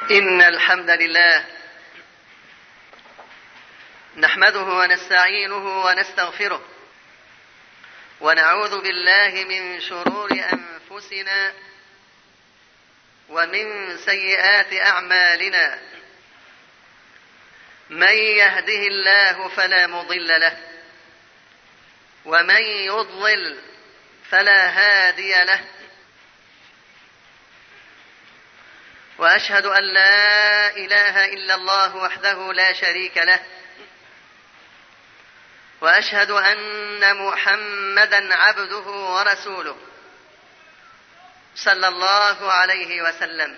إن الحمد لله نحمده ونستعينه ونستغفره ونعوذ بالله من شرور أنفسنا ومن سيئات أعمالنا. من يهده الله فلا مضل له ومن يضلل فلا هادي له. وأشهد أن لا إله إلا الله وحده لا شريك له، وأشهد أن محمدا عبده ورسوله صلى الله عليه وسلم.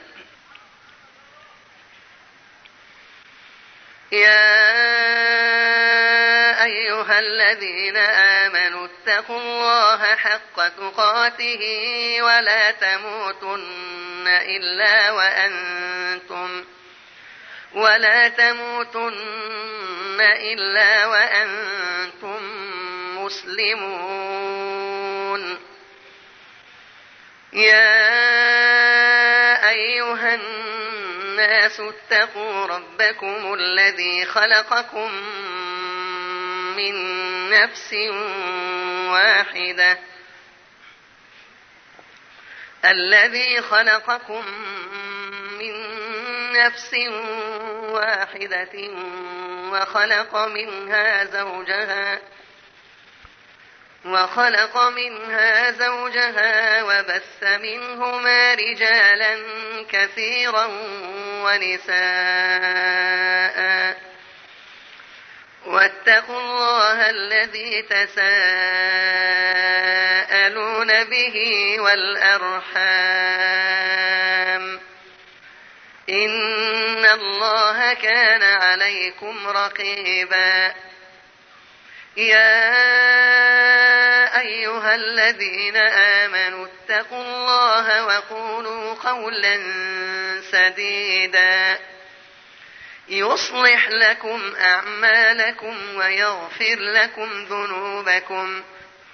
يا أيها الذين آمنوا اتقوا الله حق تقاته ولا تموتن إلا وأنتم مسلمون. يا أيها الناس اتقوا ربكم الذي خلقكم من نفس واحدة وخلق منها زوجها وبث منهما رجالا كثيرا ونساء. واتقوا الله الذي تساءلون به والأرحام إن الله كان عليكم رقيبا. يا أيها الذين آمنوا اتقوا الله وقولوا قولا سديدا يصلح لكم أعمالكم ويغفر لكم ذنوبكم،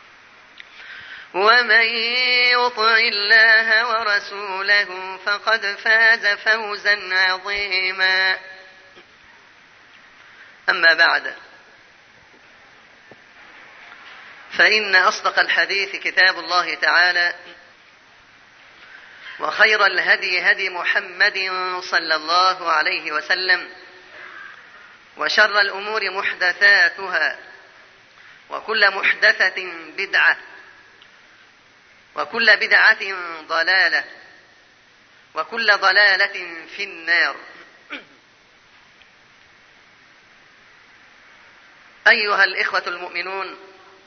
ومن يطع الله ورسوله فقد فاز فوزا عظيما. أما بعد، فإن أصدق الحديث كتاب الله تعالى، وخير الهدي هدي محمد صلى الله عليه وسلم، وشر الأمور محدثاتها، وكل محدثة بدعة، وكل بدعة ضلالة، وكل ضلالة في النار. أيها الإخوة المؤمنون،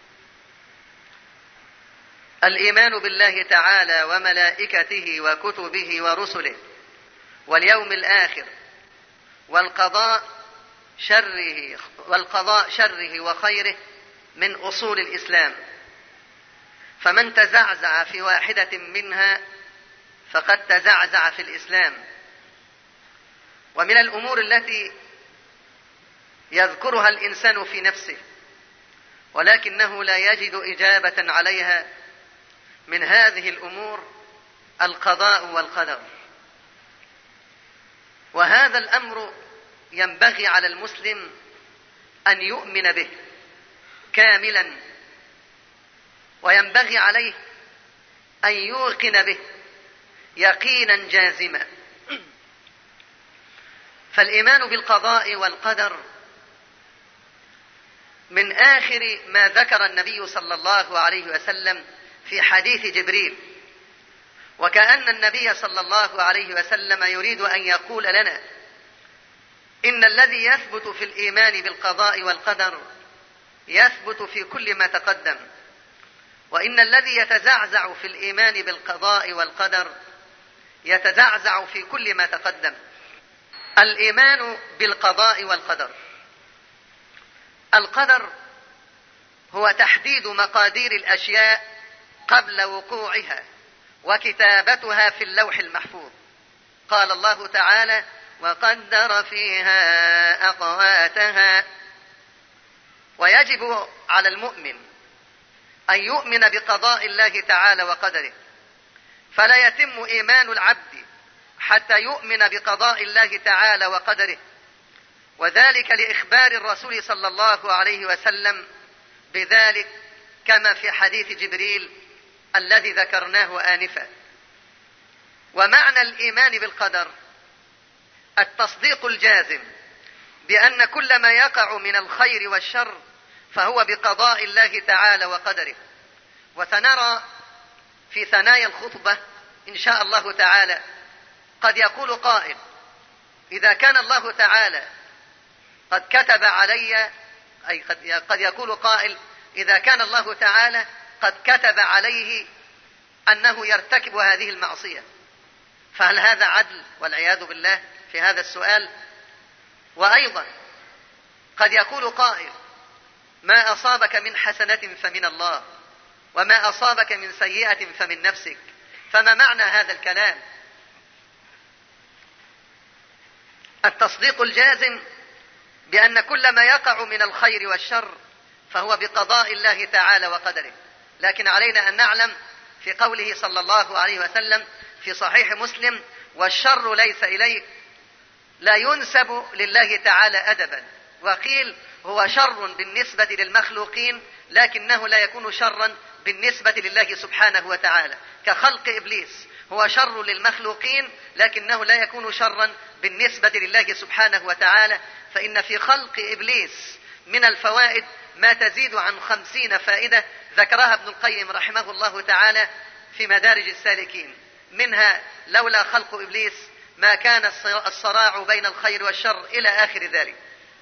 الإيمان بالله تعالى وملائكته وكتبه ورسله واليوم الآخر والقضاء شره وخيره من أصول الإسلام، فمن تزعزع في واحدة منها فقد تزعزع في الإسلام. ومن الأمور التي يذكرها الإنسان في نفسه ولكنه لا يجد إجابة عليها من هذه الأمور القضاء والقدر. وهذا الأمر ينبغي على المسلم أن يؤمن به كاملا، وينبغي عليه أن يوقن به يقينا جازما. فالإيمان بالقضاء والقدر من آخر ما ذكر النبي صلى الله عليه وسلم في حديث جبريل، وكأن النبي صلى الله عليه وسلم يريد أن يقول لنا إن الذي يثبت في الإيمان بالقضاء والقدر يثبت في كل ما تقدم، وإن الذي يتزعزع في الإيمان بالقضاء والقدر يتزعزع في كل ما تقدم. الإيمان بالقضاء والقدر، القدر هو تحديد مقادير الأشياء قبل وقوعها وكتابتها في اللوح المحفوظ. قال الله تعالى: وقدر فيها أقواتها. ويجب على المؤمن أن يؤمن بقضاء الله تعالى وقدره، فلا يتم إيمان العبد حتى يؤمن بقضاء الله تعالى وقدره، وذلك لإخبار الرسول صلى الله عليه وسلم بذلك كما في حديث جبريل الذي ذكرناه آنفا. ومعنى الإيمان بالقدر التصديق الجازم بأن كل ما يقع من الخير والشر فهو بقضاء الله تعالى وقدره. وسنرى في ثنايا الخطبة إن شاء الله تعالى قد يقول قائل: إذا كان الله تعالى قد كتب علي، أي قد يقول قائل: إذا كان الله تعالى قد كتب عليه أنه يرتكب هذه المعصية، فهل هذا عدل؟ والعياذ بالله في هذا السؤال. وأيضا قد يقول قائل: ما أصابك من حسنة فمن الله، وما أصابك من سيئة فمن نفسك. فما معنى هذا الكلام؟ التصديق الجازم بأن كل ما يقع من الخير والشر فهو بقضاء الله تعالى وقدره. لكن علينا أن نعلم في قوله صلى الله عليه وسلم في صحيح مسلم: والشر ليس إليك، لا ينسب لله تعالى أدبا. وقيل هو شر بالنسبة للمخلوقين لكنه لا يكون شرا بالنسبة لله سبحانه وتعالى، كخلق إبليس هو شر للمخلوقين لكنه لا يكون شرا بالنسبة لله سبحانه وتعالى. فإن في خلق إبليس من الفوائد ما تزيد عن 50 فائدة ذكرها ابن القيم رحمه الله تعالى في مدارج السالكين. منها: لولا خلق إبليس ما كان الصراع بين الخير والشر إلى آخر ذلك.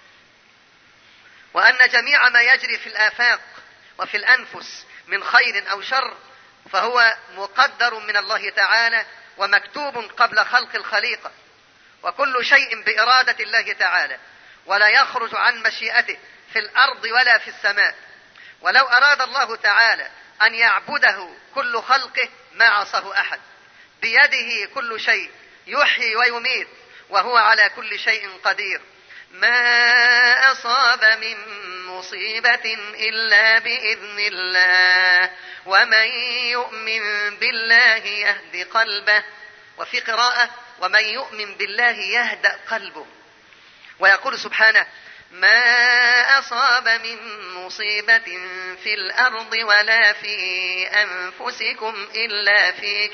وأن جميع ما يجري في الآفاق وفي الأنفس من خير أو شر فهو مقدر من الله تعالى ومكتوب قبل خلق الخليقة، وكل شيء بإرادة الله تعالى، ولا يخرج عن مشيئته في الأرض ولا في السماء. ولو أراد الله تعالى أن يعبده كل خلقه ما عصاه أحد. بيده كل شيء يحيي ويميت وهو على كل شيء قدير. ما أصاب من مصيبة إلا بإذن الله، ومن يؤمن بالله يهد قلبه. وفي قراءة: ومن يؤمن بالله يهدأ قلبه. ويقول سبحانه: ما أصاب من مصيبة في الأرض ولا في أنفسكم إلا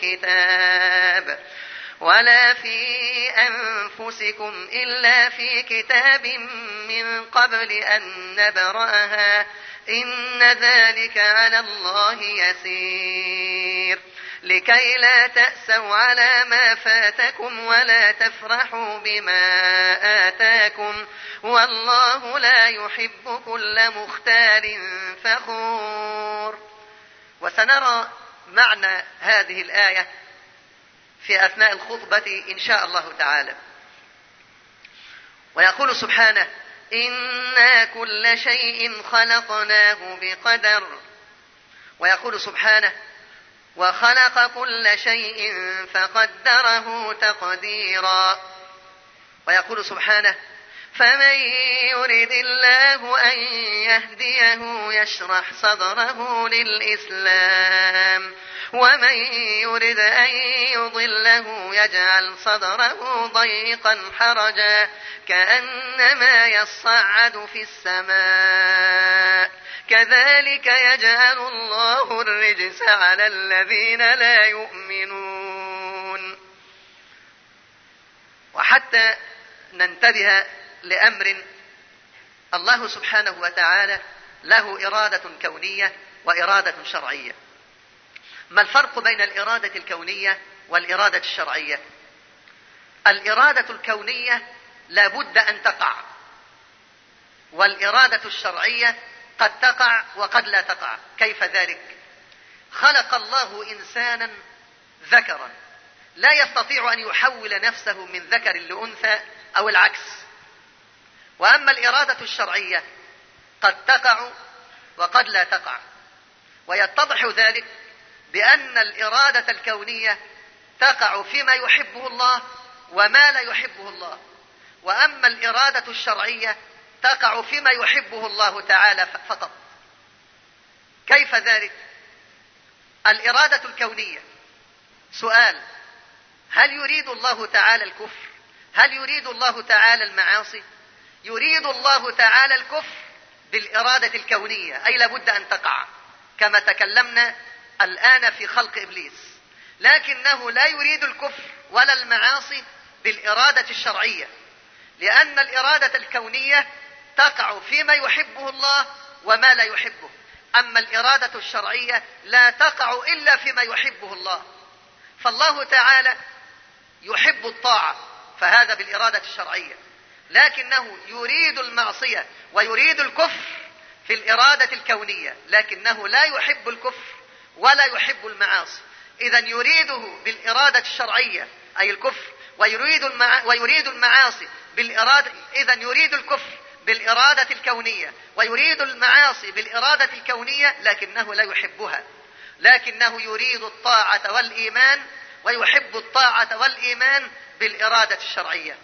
في كتاب من قبل أن نبرأها إن ذلك على الله يسير. لكي لا تأسوا على ما فاتكم ولا تفرحوا بما آتاكم والله لا يحب كل مختال فخور. وسنرى معنى هذه الآية في أثناء الخطبة إن شاء الله تعالى. ويقول سبحانه: إنا كل شيء خلقناه بقدر. ويقول سبحانه: وخلق كل شيء فقدره تقديرا. ويقول سبحانه: فمن يرد الله أن يهديه يشرح صدره للإسلام، ومن يرد أن يضله يجعل صدره ضيقا حرجا كأنما يصعد في السماء كذلك يجعل الله الرجس على الذين لا يؤمنون. وحتى ننتبه لأمر، الله سبحانه وتعالى له إرادة كونية وإرادة شرعية. ما الفرق بين الإرادة الكونية والإرادة الشرعية؟ الإرادة الكونية لا بد أن تقع، والإرادة الشرعية قد تقع وقد لا تقع. كيف ذلك؟ خلق الله إنسانا ذكرا لا يستطيع أن يحول نفسه من ذكر لأنثى أو العكس. وأما الإرادة الشرعية قد تقع وقد لا تقع، ويتضح ذلك بأن الإرادة الكونية تقع فيما يحبه الله وما لا يحبه الله، وأما الإرادة الشرعية تقع فيما يحبه الله تعالى فقط. كيف ذلك؟ الإرادة الكونية، سؤال: هل يريد الله تعالى الكفر؟ هل يريد الله تعالى المعاصي؟ يريد الله تعالى الكفر بالإرادة الكونية، أي لابد أن تقع، كما تكلمنا الآن في خلق إبليس. لكنه لا يريد الكفر ولا المعاصي بالإرادة الشرعية، لأن الإرادة الكونية تقع فيما يحبه الله وما لا يحبه، أما الإرادة الشرعية لا تقع إلا فيما يحبه الله. فالله تعالى يحب الطاعة، فهذا بالإرادة الشرعية، لكنه يريد المعصية ويريد الكفر في الإرادة الكونية، لكنه لا يحب الكفر ولا يحب المعاصي. إذن يريده بالإرادة الشرعية أي الكفر، ويريد المعاصي بالإرادة. إذن يريد الكفر بالإرادة الكونية ويريد المعاصي بالإرادة الكونية، لكنه لا يحبها، لكنه يريد الطاعة والإيمان ويحب الطاعة والإيمان بالإرادة الشرعية.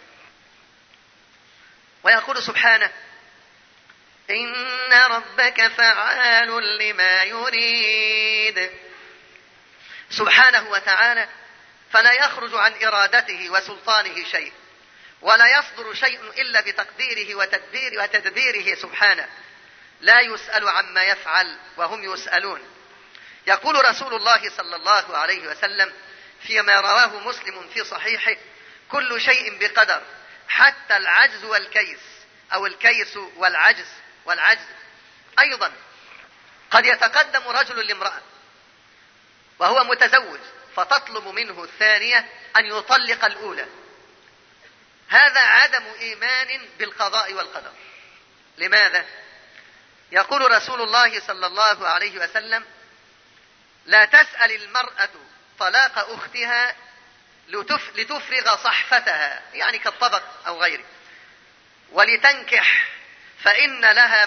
ويقول سبحانه: إن ربك فعال لما يريد. سبحانه وتعالى فلا يخرج عن إرادته وسلطانه شيء، ولا يصدر شيء إلا بتقديره وتدبيره سبحانه، لا يسأل عما يفعل وهم يسألون. يقول رسول الله صلى الله عليه وسلم فيما رواه مسلم في صحيحه: كل شيء بقدر حتى العجز والكيس، أو الكيس والعجز. أيضا قد يتقدم رجل لامرأة وهو متزوج فتطلب منه الثانية أن يطلق الأولى، هذا عدم إيمان بالقضاء والقدر. لماذا؟ يقول رسول الله صلى الله عليه وسلم: لا تسأل المرأة طلاق أختها لتفرغ صحفتها، يعني كالطبق أو غيره، ولتنكح، فإن لها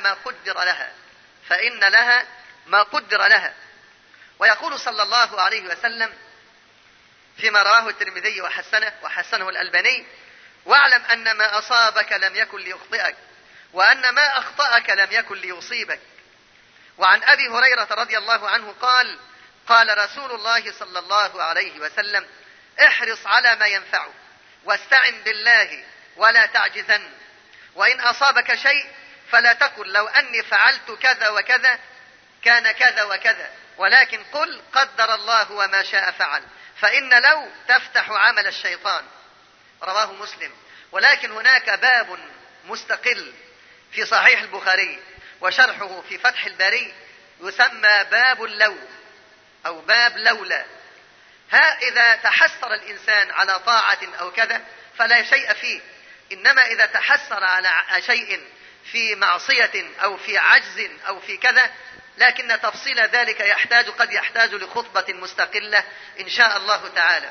ما قدر لها. ويقول صلى الله عليه وسلم فيما رواه الترمذي وحسنه الألباني: واعلم أن ما أصابك لم يكن ليخطئك، وأن ما أخطأك لم يكن ليصيبك. وعن أبي هريرة رضي الله عنه قال: قال رسول الله صلى الله عليه وسلم: احرص على ما ينفعك واستعن بالله ولا تعجزن، وإن أصابك شيء فلا تقل لو أني فعلت كذا وكذا كان كذا وكذا، ولكن قل قدر الله وما شاء فعل، فإن لو تفتح عمل الشيطان. رواه مسلم. ولكن هناك باب مستقل في صحيح البخاري وشرحه في فتح الباري يسمى باب اللو أو باب لولا. إذا تحسر الإنسان على طاعة أو كذا فلا شيء فيه، إنما إذا تحسر على شيء في معصية أو في عجز أو في كذا، لكن تفصيل ذلك قد يحتاج لخطبة مستقلة إن شاء الله تعالى.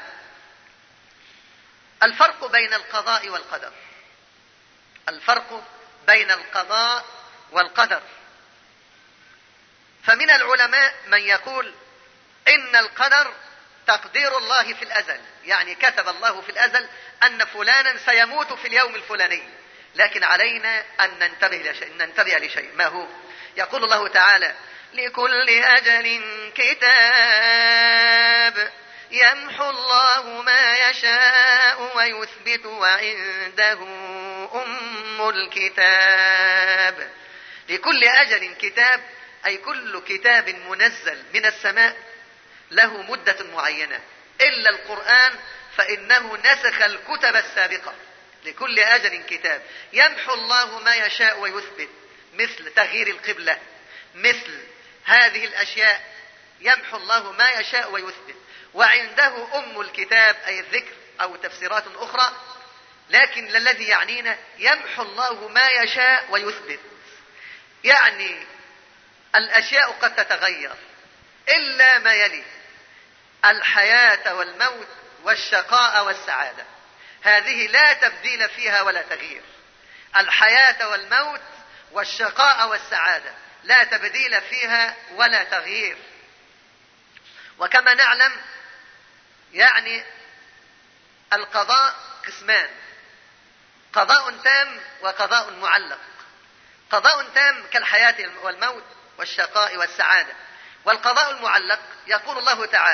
الفرق بين القضاء والقدر. الفرق بين القضاء والقدر. فمن العلماء من يقول إن القدر تقدير الله في الأزل، يعني كتب الله في الأزل أن فلانا سيموت في اليوم الفلاني، لكن علينا أن ننتبه لشيء. ما هو؟ يقول الله تعالى: لكل أجل كتاب يمحو الله ما يشاء ويثبت وعنده أم الكتاب. لكل أجل كتاب، أي كل كتاب منزل من السماء له مدة معينة، إلا القرآن فإنه نسخ الكتب السابقة. لكل أجل كتاب يمحو الله ما يشاء ويثبت، مثل تغيير القبلة، مثل هذه الأشياء يمحو الله ما يشاء ويثبت. وعنده أم الكتاب أي الذكر أو تفسيرات أخرى، لكن الذي يعنينا يمحو الله ما يشاء ويثبت، يعني الأشياء قد تتغير إلا ما يلي: الحياة والموت والشقاء والسعادة، هذه لا تبديل فيها ولا تغيير. الحياة والموت والشقاء والسعادة لا تبديل فيها ولا تغيير. وكما نعلم يعني القضاء قسمان: قضاء تام وقضاء معلق. قضاء تام كالحياة والموت والشقاء والسعادة، والقضاء المعلق يقول الله تعالى: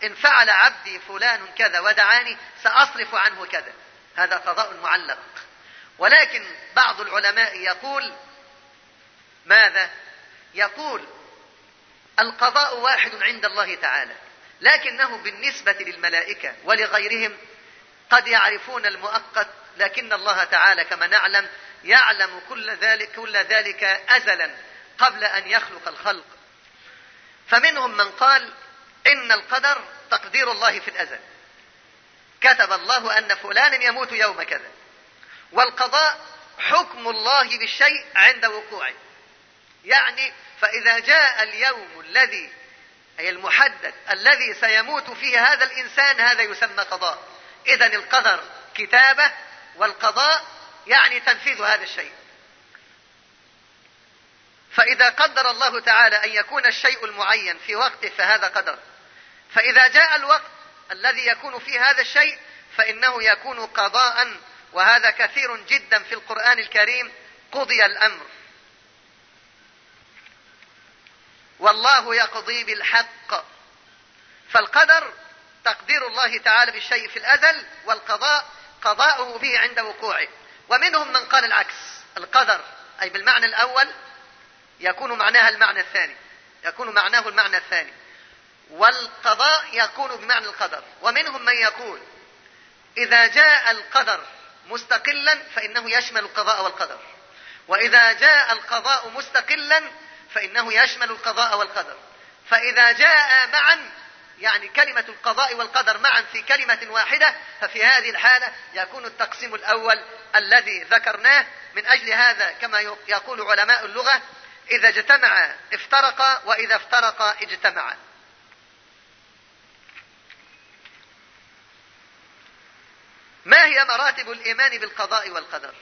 إن فعل عبدي فلان كذا ودعاني سأصرف عنه كذا، هذا قضاء معلق. ولكن بعض العلماء يقول ماذا؟ يقول القضاء واحد عند الله تعالى، لكنه بالنسبة للملائكة ولغيرهم قد يعرفون المؤقت، لكن الله تعالى كما نعلم يعلم كل ذلك أزلا قبل أن يخلق الخلق. فمنهم من قال إن القدر تقدير الله في الأزل، كتب الله أن فلان يموت يوم كذا، والقضاء حكم الله بالشيء عند وقوعه. يعني فإذا جاء اليوم الذي أي المحدد الذي سيموت فيه هذا الإنسان، هذا يسمى قضاء. إذن القدر كتابة، والقضاء يعني تنفيذ هذا الشيء. فإذا قدر الله تعالى أن يكون الشيء المعين في وقته فهذا قدر، فإذا جاء الوقت الذي يكون فيه هذا الشيء فإنه يكون قضاء. وهذا كثير جدا في القرآن الكريم، قضي الأمر والله يقضي بالحق. فالقدر تقدير الله تعالى بالشيء في الأزل، والقضاء قضاؤه به عند وقوعه. ومنهم من قال العكس، القدر أي بالمعنى الأول يكون معناه المعنى الثاني، والقضاء يكون بمعنى القدر. ومنهم من يقول إذا جاء القدر مستقلا فإنه يشمل القضاء والقدر، وإذا جاء القضاء مستقلا فإنه يشمل القضاء والقدر. فإذا جاء معا، يعني كلمة القضاء والقدر معا في كلمة واحدة، ففي هذه الحالة يكون التقسيم الأول الذي ذكرناه. من أجل هذا كما يقول علماء اللغة إذا اجتمع افترقا، وإذا افترقا اجتمعا. ما هي مراتب الإيمان بالقضاء والقدر؟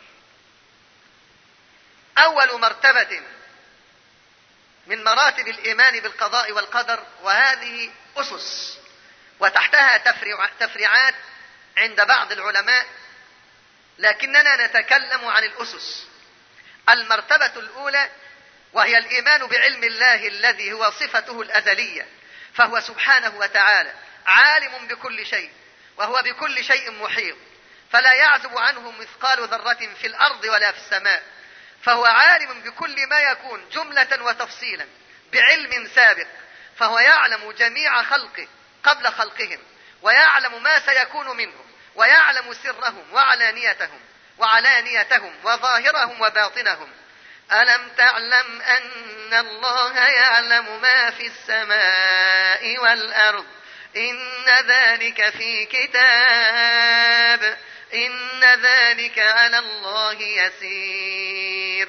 أول مرتبة من مراتب الإيمان بالقضاء والقدر، وهذه أسس وتحتها تفريعات عند بعض العلماء، لكننا نتكلم عن الأسس. المرتبة الأولى وهي الإيمان بعلم الله الذي هو صفته الأزلية، فهو سبحانه وتعالى عالم بكل شيء، وهو بكل شيء محيط، فلا يعزب عنه مثقال ذرة في الأرض ولا في السماء، فهو عالم بكل ما يكون جملة وتفصيلا بعلم سابق، فهو يعلم جميع خلقه قبل خلقهم، ويعلم ما سيكون منهم، ويعلم سرهم وعلانيتهم وظاهرهم وباطنهم. ألم تعلم أن الله يعلم ما في السماء والأرض، إن ذلك في كتاب، إن ذلك على الله يسير.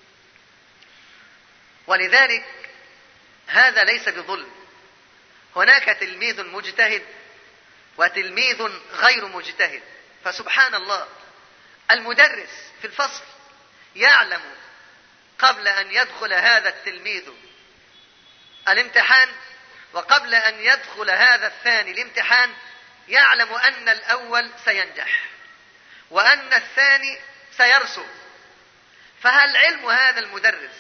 ولذلك هذا ليس بظلم. هناك تلميذ مجتهد وتلميذ غير مجتهد، فسبحان الله المدرس في الفصل يعلم قبل أن يدخل هذا التلميذ الامتحان، وقبل أن يدخل هذا الثاني الامتحان يعلم أن الأول سينجح وأن الثاني سيرسب. فهل علم هذا المدرس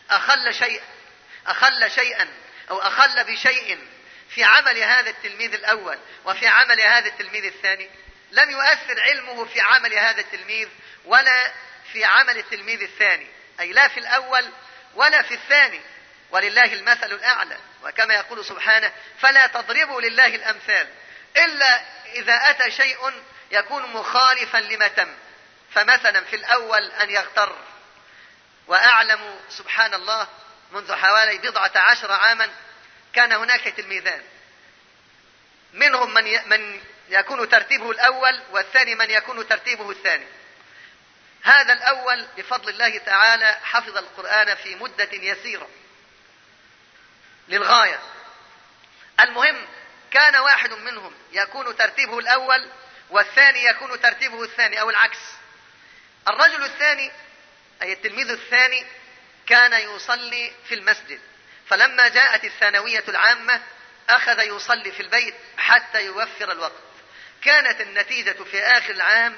أخل شيئا أو أخل بشيء في عمل هذا التلميذ الأول وفي عمل هذا التلميذ الثاني؟ لم يؤثر علمه في عمل هذا التلميذ ولا في عمل التلميذ الثاني، أي لا في الأول ولا في الثاني، ولله المثل الأعلى. وكما يقول سبحانه: فلا تضربوا لله الأمثال إلا إذا أتى شيء يكون مخالفا لما تم. فمثلا في الأول أن يغتر. وأعلم سبحان الله منذ حوالي 14 عاما كان هناك تلميذان، منهم من يكون ترتيبه الأول، والثاني من يكون ترتيبه الثاني. هذا الأول بفضل الله تعالى حفظ القرآن في مدة يسيرة للغاية. المهم كان واحد منهم يكون ترتيبه الأول والثاني يكون ترتيبه الثاني، أو العكس. الرجل الثاني أي التلميذ الثاني كان يصلي في المسجد، فلما جاءت الثانوية العامة أخذ يصلي في البيت حتى يوفر الوقت. كانت النتيجة في آخر العام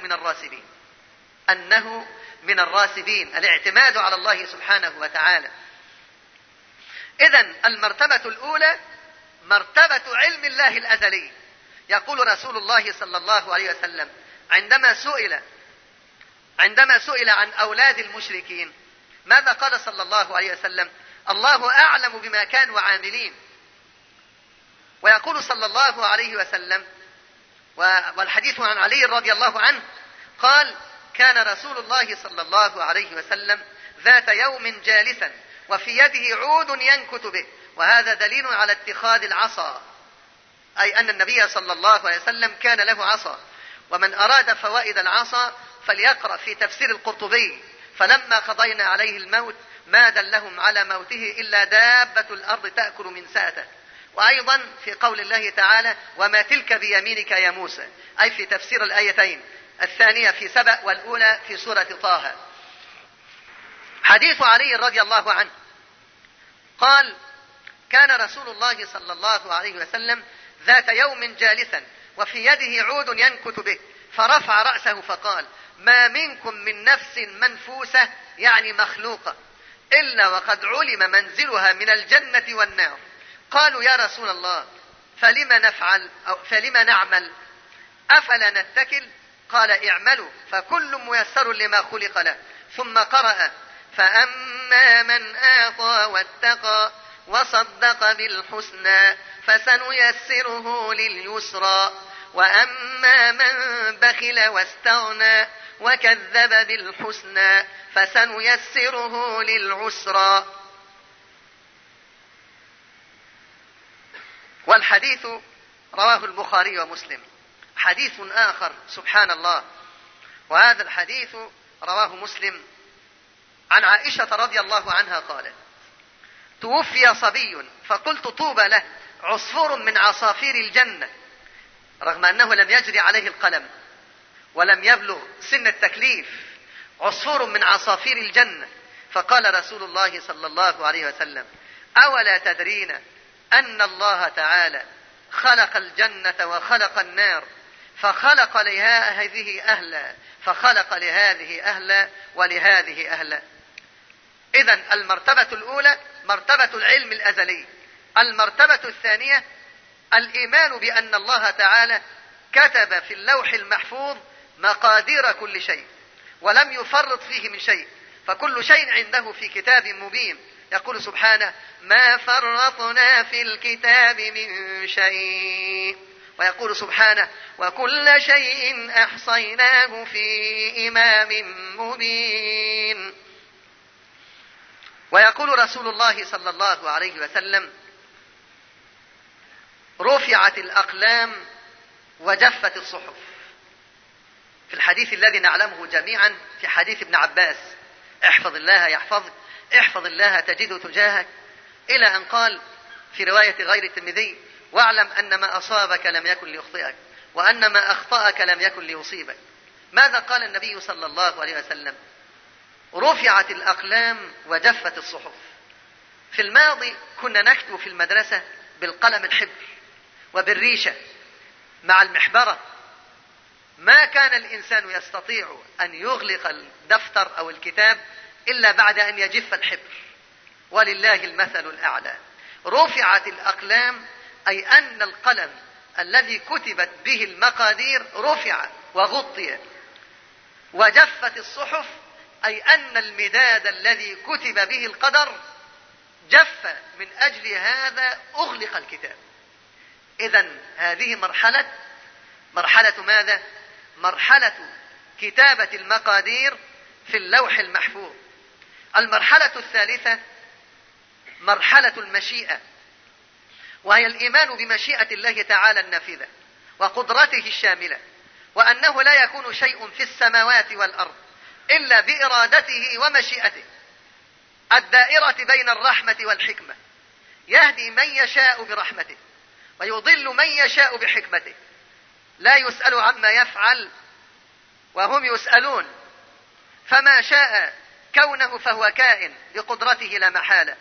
أنه من الراسبين، الاعتماد على الله سبحانه وتعالى. إذن المرتبة الأولى مرتبة علم الله الأزلي. يقول رسول الله صلى الله عليه وسلم عندما سئل عن أولاد المشركين ماذا قال صلى الله عليه وسلم؟ الله أعلم بما كانوا عاملين. ويقول صلى الله عليه وسلم، والحديث عن علي رضي الله عنه قال: كان رسول الله صلى الله عليه وسلم ذات يوم جالسا وفي يده عود ينكت به. وهذا دليل على اتخاذ العصا، أي أن النبي صلى الله عليه وسلم كان له عصا. ومن أراد فوائد العصا فليقرأ في تفسير القرطبي: فلما قضينا عليه الموت ما دلهم على موته إلا دابة الأرض تأكل من سأته. وأيضا في قول الله تعالى: وما تلك بيمينك يا موسى، أي في تفسير الآيتين، الثانية في سبأ والأولى في سورة طه. حديث علي رضي الله عنه قال: كان رسول الله صلى الله عليه وسلم ذات يوم جالسا وفي يده عود ينكت به، فرفع رأسه فقال: ما منكم من نفس منفوسة، يعني مخلوقة، إلا وقد علم منزلها من الجنة والنار. قالوا: يا رسول الله فلما نعمل؟ أفلا نتكل؟ قال: اعملوا فكل ميسر لما خلق له. ثم قرأ: فأما من آطى واتقى وصدق بالحسنى فسنيسره لليسرى، وأما من بخل واستغنى وكذب بالحسنى فسنيسره للعسرى. والحديث رواه البخاري ومسلم. حديث آخر سبحان الله، وهذا الحديث رواه مسلم، عن عائشة رضي الله عنها قالت: توفي صبي فقلت طوبى له، عصفور من عصافير الجنة، رغم أنه لم يجري عليه القلم ولم يبلغ سن التكليف، عصفور من عصافير الجنة. فقال رسول الله صلى الله عليه وسلم: أولا تدرين أن الله تعالى خلق الجنة وخلق النار، فخلق لهذه أهلا ولهذه أهلا. إذن المرتبة الأولى مرتبة العلم الأزلي. المرتبة الثانية الإيمان بأن الله تعالى كتب في اللوح المحفوظ مقادير كل شيء ولم يفرط فيه من شيء، فكل شيء عنده في كتاب مبين. يقول سبحانه: ما فرطنا في الكتاب من شيء. ويقول سبحانه: وكل شيء أحصيناه في إمام مبين. ويقول رسول الله صلى الله عليه وسلم: رفعت الأقلام وجفت الصحف، في الحديث الذي نعلمه جميعا في حديث ابن عباس: احفظ الله يحفظك، احفظ الله تجده تجاهك، إلى أن قال في رواية غير الترمذي: واعلم أن ما أصابك لم يكن ليخطئك وأن ما أخطأك لم يكن ليصيبك. ماذا قال النبي صلى الله عليه وسلم؟ رفعت الأقلام وجفت الصحف. في الماضي كنا نكتب في المدرسة بالقلم الحبر وبالريشة مع المحبرة، ما كان الإنسان يستطيع أن يغلق الدفتر أو الكتاب إلا بعد أن يجف الحبر، ولله المثل الأعلى. رفعت الأقلام أي أن القلم الذي كتبت به المقادير رفع وغطي، وجفت الصحف أي أن المداد الذي كتب به القدر جف، من أجل هذا أغلق الكتاب. إذن هذه مرحلة ماذا؟ مرحلة كتابة المقادير في اللوح المحفوظ. المرحلة الثالثة مرحلة المشيئة، وهي الإيمان بمشيئة الله تعالى النافذة وقدرته الشاملة، وأنه لا يكون شيء في السماوات والأرض إلا بإرادته ومشيئته، الدائرة بين الرحمة والحكمة، يهدي من يشاء برحمته ويضل من يشاء بحكمته، لا يسأل عما يفعل وهم يسألون، فما شاء كونه فهو كائن بقدرته لا محالة.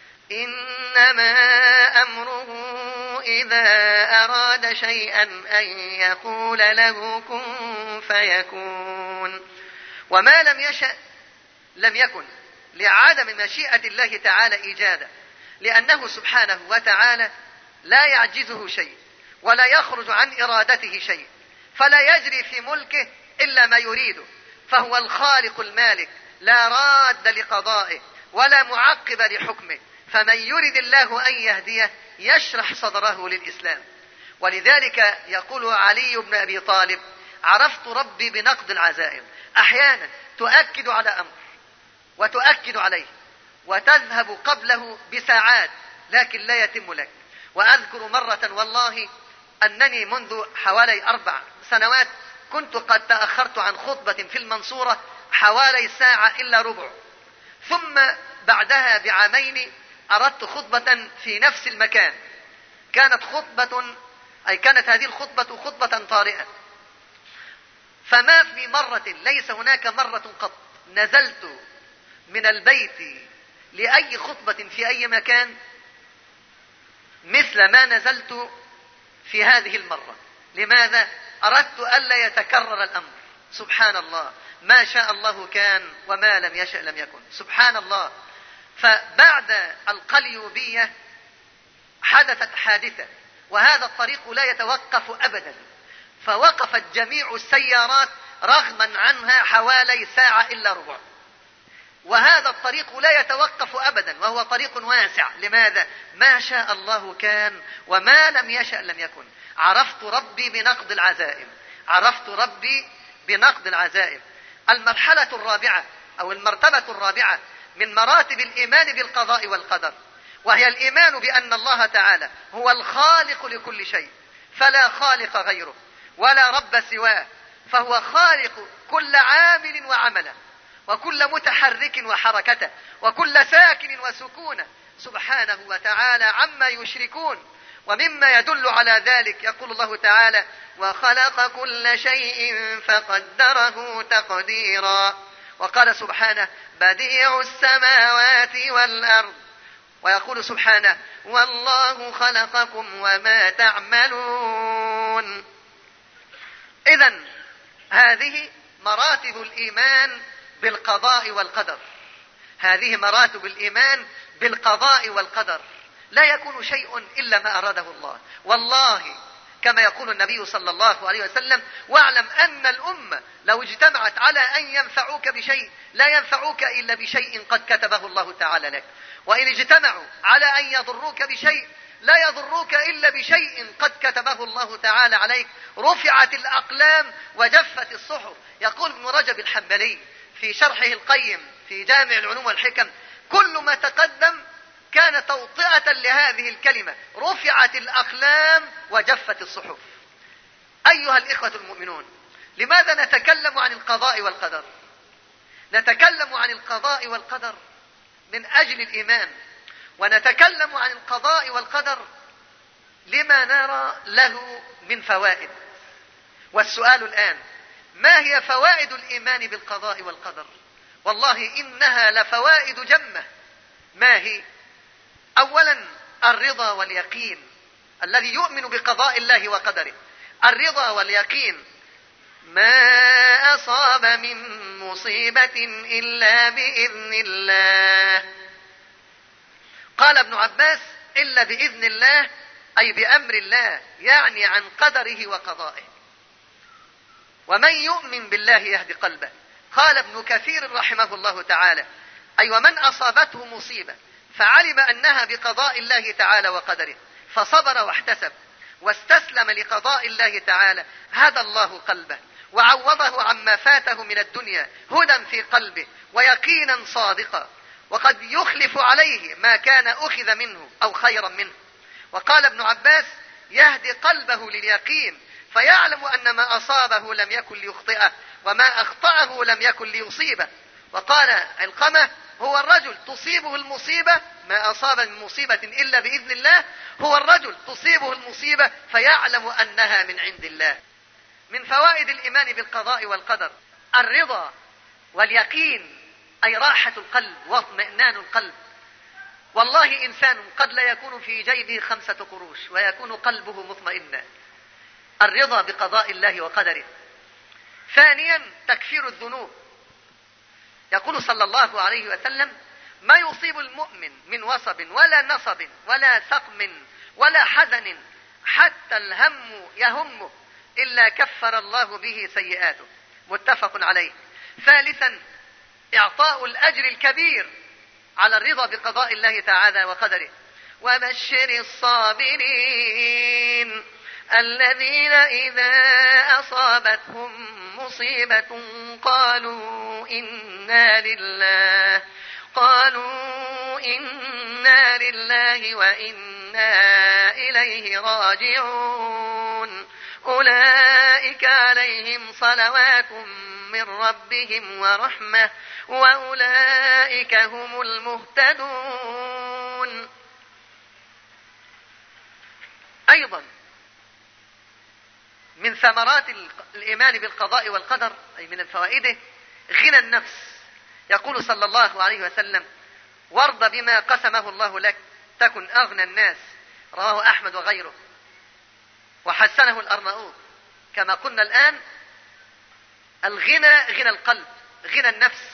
إنما أمره إذا أراد شيئا أن يقول له كن فيكون، وما لم يشأ لم يكن، لعدم مشيئة الله تعالى إيجادا، لأنه سبحانه وتعالى لا يعجزه شيء ولا يخرج عن إرادته شيء، فلا يجري في ملكه إلا ما يريده، فهو الخالق المالك لا راد لقضائه ولا معقب لحكمه، فمن يرد الله أن يهديه يشرح صدره للإسلام. ولذلك يقول علي بن أبي طالب: عرفت ربي بنقد العزائم. أحيانا تؤكد على أمر وتؤكد عليه وتذهب قبله بساعات لكن لا يتم لك. وأذكر مرة والله أنني منذ حوالي 4 سنوات كنت قد تأخرت عن خطبة في المنصورة حوالي ساعة إلا ربع، ثم بعدها بعامين أردت خطبة في نفس المكان، كانت هذه الخطبة خطبة طارئة، فما في مرة، ليس هناك مرة قط نزلت من البيت لأي خطبة في أي مكان مثل ما نزلت في هذه المرة. لماذا؟ أردت ألا يتكرر الأمر. سبحان الله، ما شاء الله كان وما لم يشأ لم يكن. سبحان الله. فبعد القليوبية حدثت حادثة، وهذا الطريق لا يتوقف أبدا، فوقفت جميع السيارات رغما عنها حوالي ساعة إلا ربع، وهذا الطريق لا يتوقف أبدا وهو طريق واسع. لماذا؟ ما شاء الله كان وما لم يشأ لم يكن. عرفت ربي بنقد العزائم، عرفت ربي بنقد العزائم. المرحلة الرابعة أو المرتبة الرابعة من مراتب الإيمان بالقضاء والقدر، وهي الإيمان بأن الله تعالى هو الخالق لكل شيء، فلا خالق غيره ولا رب سواه، فهو خالق كل عامل وعمله، وكل متحرك وحركته، وكل ساكن وسكونه، سبحانه وتعالى عما يشركون. ومما يدل على ذلك يقول الله تعالى: وخلق كل شيء فقدره تقديرا. وقال سبحانه: بديع السماوات والأرض. ويقول سبحانه: والله خلقكم وما تعملون. إذن هذه مراتب الإيمان بالقضاء والقدر، هذه مراتب الإيمان بالقضاء والقدر. لا يكون شيء إلا ما أراده الله. والله كما يقول النبي صلى الله عليه وسلم: واعلم أن الأمة لو اجتمعت على أن ينفعوك بشيء لا ينفعوك إلا بشيء قد كتبه الله تعالى لك، وإن اجتمعوا على أن يضروك بشيء لا يضروك إلا بشيء قد كتبه الله تعالى عليك. رفعت الأقلام وجفت الصحف. يقول ابن رجب الحنبلي في شرحه القيم في جامع العلوم والحكم: كل ما تقدم كان توطئة لهذه الكلمة: رفعت الأقلام وجفت الصحف. أيها الإخوة المؤمنون، لماذا نتكلم عن القضاء والقدر؟ نتكلم عن القضاء والقدر من أجل الإيمان، ونتكلم عن القضاء والقدر لما نرى له من فوائد. والسؤال الآن: ما هي فوائد الإيمان بالقضاء والقدر؟ والله إنها لفوائد جمة. ما هي؟ أولا الرضا واليقين الذي يؤمن بقضاء الله وقدره. الرضا واليقين: ما أصاب من مصيبة إلا بإذن الله. قال ابن عباس: إلا بإذن الله، أي بأمر الله، يعني عن قدره وقضائه. ومن يؤمن بالله يهدي قلبه. قال ابن كثير رحمه الله تعالى: أي ومن أصابته مصيبة فعلم أنها بقضاء الله تعالى وقدره فصبر واحتسب واستسلم لقضاء الله تعالى، هدى الله قلبه وعوضه عما فاته من الدنيا هدى في قلبه ويقينا صادقا، وقد يخلف عليه ما كان أخذ منه أو خيرا منه. وقال ابن عباس: يهدي قلبه لليقين فيعلم أن ما أصابه لم يكن ليخطئه وما أخطأه لم يكن ليصيبه. وقال علقمة: هو الرجل تصيبه المصيبة، ما أصاب من مصيبة إلا بإذن الله، هو الرجل تصيبه المصيبة فيعلم أنها من عند الله. من فوائد الإيمان بالقضاء والقدر الرضا واليقين، أي راحة القلب واطمئنان القلب. والله إنسان قد لا يكون في جيبه 5 قروش ويكون قلبه مطمئنا. الرضا بقضاء الله وقدره. ثانيا تكفير الذنوب. يقول صلى الله عليه وسلم: ما يصيب المؤمن من وصب ولا نصب ولا سقم ولا حزن حتى الهم يهمه إلا كفر الله به سيئاته. متفق عليه. ثالثا إعطاء الأجر الكبير على الرضا بقضاء الله تعالى وقدره. وبشر الصابرين الذين إذا أصابتهم مصيبة قالوا إنا لله وإنا إليه راجعون أولئك عليهم صلوات من ربهم ورحمة وأولئك هم المهتدون. أيضا من ثمرات الإيمان بالقضاء والقدر، أي من فوائده، غنى النفس. يقول صلى الله عليه وسلم: وارض بما قسمه الله لك تكن أغنى الناس. رواه أحمد وغيره، وحسنه الأرناؤوط. كما قلنا الآن، الغنى غنى القلب، غنى النفس.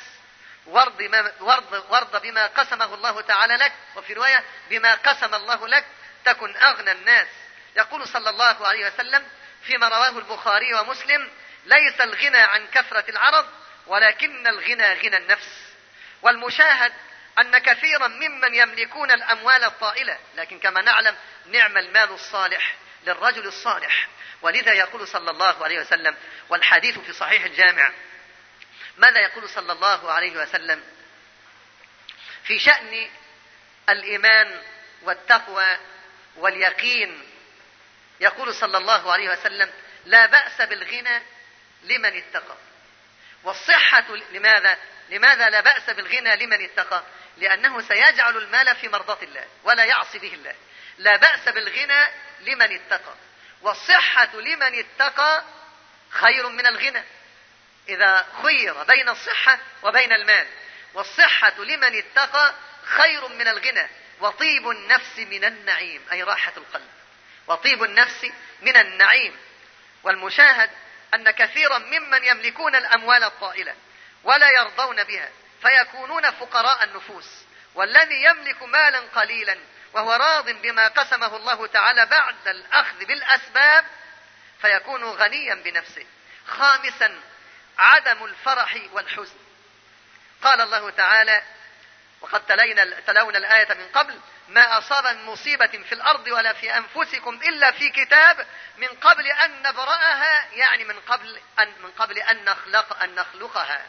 وارض بما قسمه الله تعالى لك، وفي رواية بما قسم الله لك تكن أغنى الناس. يقول صلى الله عليه وسلم فيما رواه البخاري ومسلم: ليس الغنى عن كثرة العرض ولكن الغنى غنى النفس. والمشاهد أن كثيرا ممن يملكون الأموال الطائلة، لكن كما نعلم نعم المال الصالح للرجل الصالح. ولذا يقول صلى الله عليه وسلم، والحديث في صحيح الجامع، ماذا يقول صلى الله عليه وسلم في شأن الإيمان والتقوى واليقين؟ يقول صلى الله عليه وسلم: لا بأس بالغنى لمن اتقى. والصحة لماذا لا بأس بالغنى لمن اتقى؟ لأنه سيجعل المال في مرضاة الله ولا يعصي به الله. لا بأس بالغنى لمن اتقى. والصحة لمن اتقى خير من الغنى إذا خير بين الصحة وبين المال. والصحة لمن اتقى خير من الغنى. وطيب النفس من النعيم، أي راحة القلب. وطيب النفس من النعيم. والمشاهد أن كثيرا ممن يملكون الأموال الطائلة ولا يرضون بها فيكونون فقراء النفوس. والذي يملك مالا قليلا وهو راض بما قسمه الله تعالى بعد الأخذ بالأسباب فيكون غنيا بنفسه. خامسا عدم الفرح والحزن. قال الله تعالى، وقد تلونا الآية من قبل: ما أصاب من مصيبة في الأرض ولا في أنفسكم إلا في كتاب من قبل أن نبرأها، يعني من قبل أن نخلقها.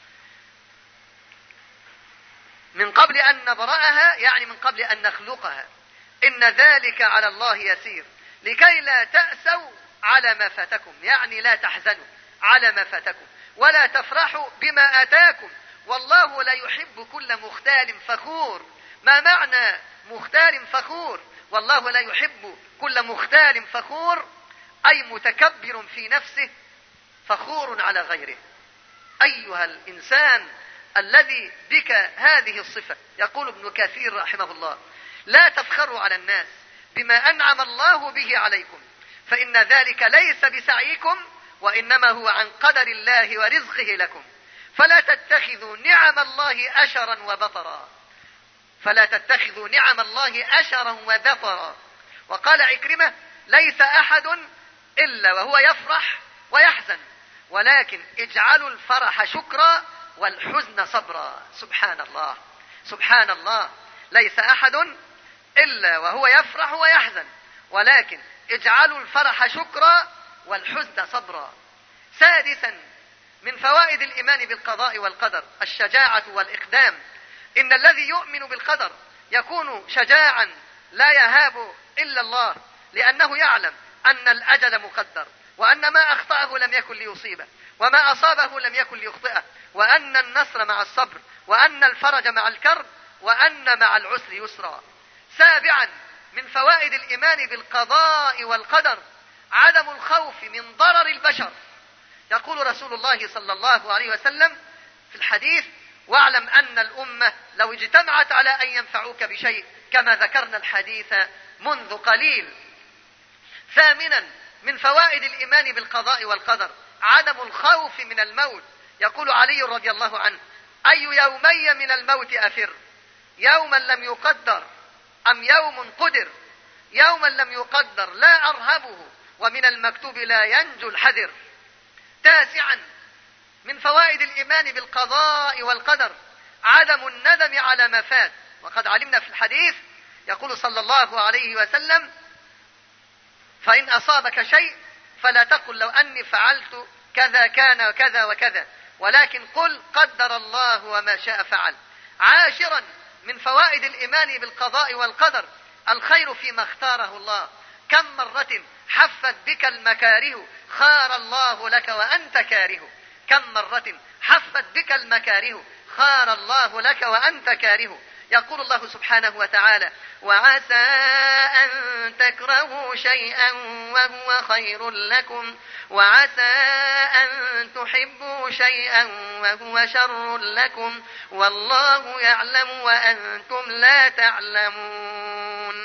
من قبل أن نبرأها يعني من قبل أن نخلقها. إن ذلك على الله يسير لكي لا تأسوا على ما فاتكم، يعني لا تحزنوا على ما فاتكم ولا تفرحوا بما آتاكم والله لا يحب كل مختال فخور. ما معنى مختال فخور؟ والله لا يحب كل مختال فخور، أي متكبر في نفسه فخور على غيره. أيها الإنسان الذي بك هذه الصفة، يقول ابن كثير رحمه الله: لا تفخروا على الناس بما أنعم الله به عليكم، فإن ذلك ليس بسعيكم وإنما هو عن قدر الله ورزقه لكم. فلا تتخذوا نعم الله أشرا وبطرا. فلا تتخذوا نعم الله أشرا وبطرا. وقال عكرمة: ليس أحد إلا وهو يفرح ويحزن، ولكن اجعلوا الفرح شكرا والحزن صبرا. سبحان الله، سبحان الله. ليس أحد إلا وهو يفرح ويحزن، ولكن اجعلوا الفرح شكرا والحزن صبرا. سادسا من فوائد الإيمان بالقضاء والقدر الشجاعة والإقدام. إن الذي يؤمن بالقدر يكون شجاعا لا يهاب إلا الله، لأنه يعلم أن الأجل مقدر، وأن ما أخطأه لم يكن ليصيبه، وما أصابه لم يكن ليخطئه، وأن النصر مع الصبر، وأن الفرج مع الكرب، وأن مع العسر يسرا. سابعا من فوائد الإيمان بالقضاء والقدر عدم الخوف من ضرر البشر. يقول رسول الله صلى الله عليه وسلم في الحديث: واعلم أن الأمة لو اجتمعت على أن ينفعوك بشيء، كما ذكرنا الحديث منذ قليل. ثامنا من فوائد الإيمان بالقضاء والقدر عدم الخوف من الموت. يقول علي رضي الله عنه: أي يومي من الموت أفر، يوما لم يقدر أم يوم قدر؟ يوما لم يقدر لا أرهبه، ومن المكتوب لا ينجو الحذر. 9 من فوائد الإيمان بالقضاء والقدر عدم الندم على ما فات. وقد علمنا في الحديث يقول صلى الله عليه وسلم: فإن أصابك شيء فلا تقل لو أني فعلت كذا كان وكذا وكذا، ولكن قل قدر الله وما شاء فعل. 10 من فوائد الإيمان بالقضاء والقدر الخير فيما اختاره الله. كم مرة حفت بك المكاره خار الله لك وأنت كاره. كم مرة حفت بك المكاره خار الله لك وأنت كاره. يقول الله سبحانه وتعالى: وعسى أن تكرهوا شيئا وهو خير لكم، وعسى أن تحبوا شيئا وهو شر لكم، والله يعلم وأنتم لا تعلمون.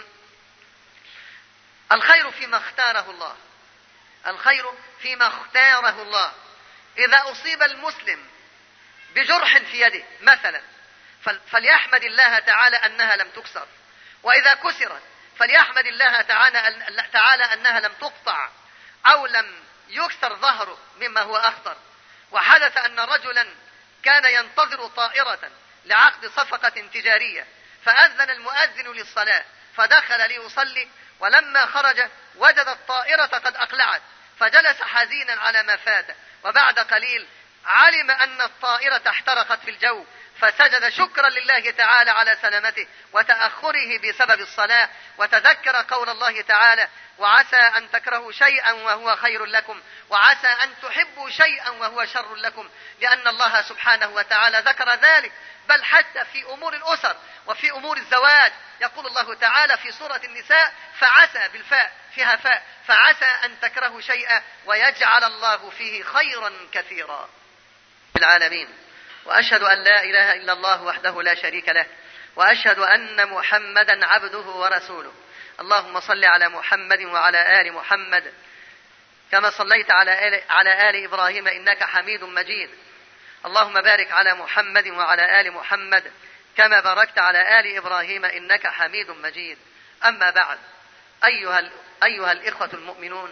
الخير فيما اختاره الله. الخير فيما اختاره الله. إذا أصيب المسلم بجرح في يده مثلا فليحمد الله تعالى أنها لم تكسر، وإذا كسرت فليحمد الله تعالى أنها لم تقطع أو لم يكسر ظهره مما هو أخطر. وحدث أن رجلا كان ينتظر طائرة لعقد صفقة تجارية، فأذن المؤذن للصلاة فدخل ليصلي، ولما خرج وجد الطائرة قد أقلعت، فجلس حزينا على ما فاته، وبعد قليل علم أن الطائرة احترقت في الجو، فسجد شكرا لله تعالى على سلامته وتأخره بسبب الصلاة، وتذكر قول الله تعالى: وعسى أن تكرهوا شيئا وهو خير لكم، وعسى أن تحبوا شيئا وهو شر لكم، لأن الله سبحانه وتعالى ذكر ذلك. بل حتى في أمور الأسر وفي أمور الزواج يقول الله تعالى في سورة النساء: فعسى بالفاء فيها فاء، فعسى أن تكرهوا شيئا ويجعل الله فيه خيرا كثيرا. العالمين. وأشهد أن لا إله إلا الله وحده لا شريك له، وأشهد أن محمدا عبده ورسوله. اللهم صل على محمد وعلى آل محمد كما صليت على آل إبراهيم إنك حميد مجيد. اللهم بارك على محمد وعلى آل محمد كما باركت على آل إبراهيم إنك حميد مجيد. أما بعد، أيها الإخوة المؤمنون،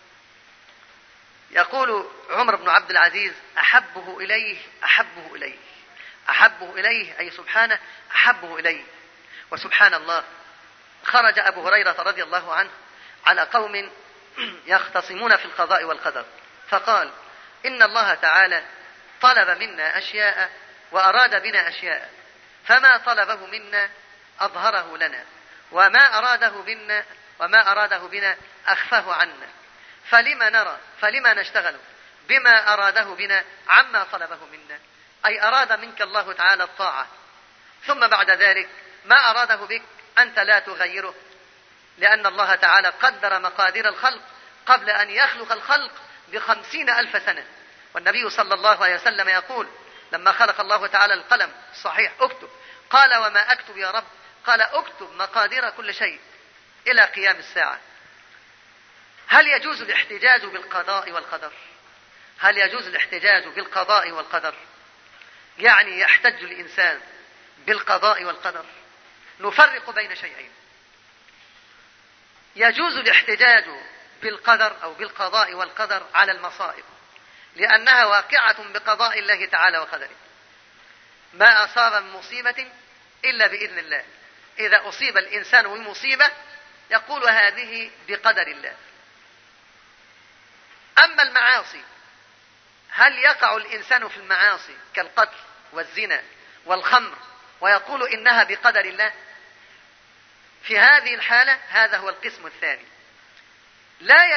يقول عمر بن عبد العزيز: أحبه إليه أي سبحانه أحبه إليه. وسبحان الله، خرج أبو هريرة رضي الله عنه على قوم يختصمون في القضاء والقدر، فقال: إن الله تعالى طلب منا أشياء وأراد بنا أشياء، فما طلبه منا أظهره لنا، وما أراده بنا أخفاه عنا، فلما نشتغل بما أراده بنا عما طلبه منا. أي أراد منك الله تعالى الطاعة، ثم بعد ذلك ما أراده بك أنت لا تغيره، لأن الله تعالى قدر مقادير الخلق قبل أن يخلق الخلق ب50,000 سنة. والنبي صلى الله عليه وسلم يقول: لما خلق الله تعالى القلم صحيح اكتب، قال: وما أكتب يا رب؟ قال: اكتب مقادير كل شيء إلى قيام الساعة. هل يجوز الاحتجاج بالقضاء والقدر؟ هل يجوز الاحتجاج بالقضاء والقدر؟ يعني يحتج الإنسان بالقضاء والقدر؟ نفرق بين شيئين: يجوز الاحتجاج بالقدر أو بالقضاء والقدر على المصائب، لأنها واقعة بقضاء الله تعالى وقدره. ما أصاب من مصيبة إلا بإذن الله. إذا أصيب الإنسان بمصيبة يقول: هذه بقدر الله. أما المعاصي، هل يقع الإنسان في المعاصي كالقتل والزنا والخمر ويقول إنها بقدر الله؟ في هذه الحالة هذا هو القسم الثاني. لا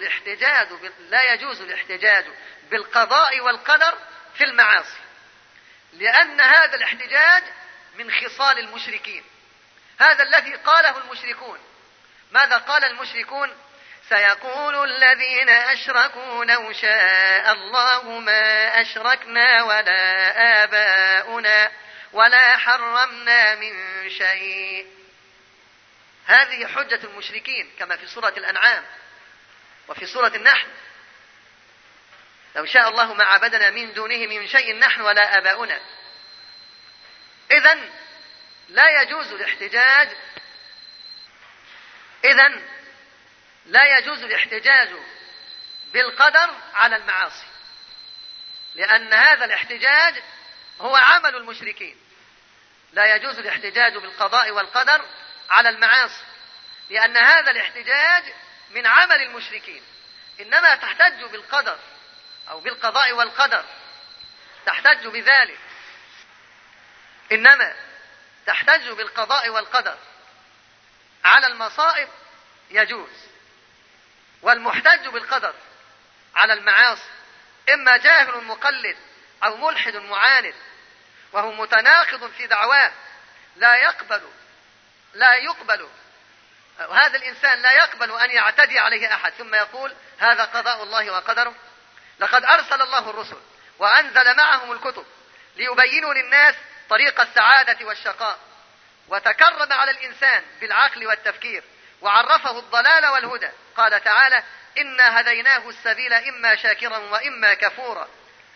يجوز الاحتجاج بالقضاء والقدر في المعاصي، لأن هذا الاحتجاج من خصال المشركين. هذا الذي قاله المشركون. ماذا قال المشركون؟ سيقول الذين أشركوا: لو شاء الله ما أشركنا ولا آباؤنا ولا حرمنا من شيء. هذه حجة المشركين كما في سورة الأنعام وفي سورة النحل: لو شاء الله ما عبدنا من دونه من شيء نحن ولا آباؤنا. إذن لا يجوز الاحتجاج إذن لا يجوز الاحتجاج بالقدر على المعاصي، لأن هذا الاحتجاج هو عمل المشركين. لا يجوز الاحتجاج بالقضاء والقدر على المعاصي، لأن هذا الاحتجاج من عمل المشركين. إنما تحتج بالقدر أو بالقضاء والقدر، تحتج بذلك، إنما تحتج بالقضاء والقدر على المصائب يجوز. والمحتج بالقدر على المعاصي إما جاهل مقلد أو ملحد معاند، وهو متناقض في دعواه، لا يقبل هذا الإنسان لا يقبل أن يعتدي عليه أحد ثم يقول هذا قضاء الله وقدره. لقد أرسل الله الرسل وأنزل معهم الكتب ليبينوا للناس طريق السعادة والشقاء، وتكرم على الإنسان بالعقل والتفكير وعرفه الضلال والهدى. قال تعالى إنا هديناه السبيل إما شاكرا وإما كفورا.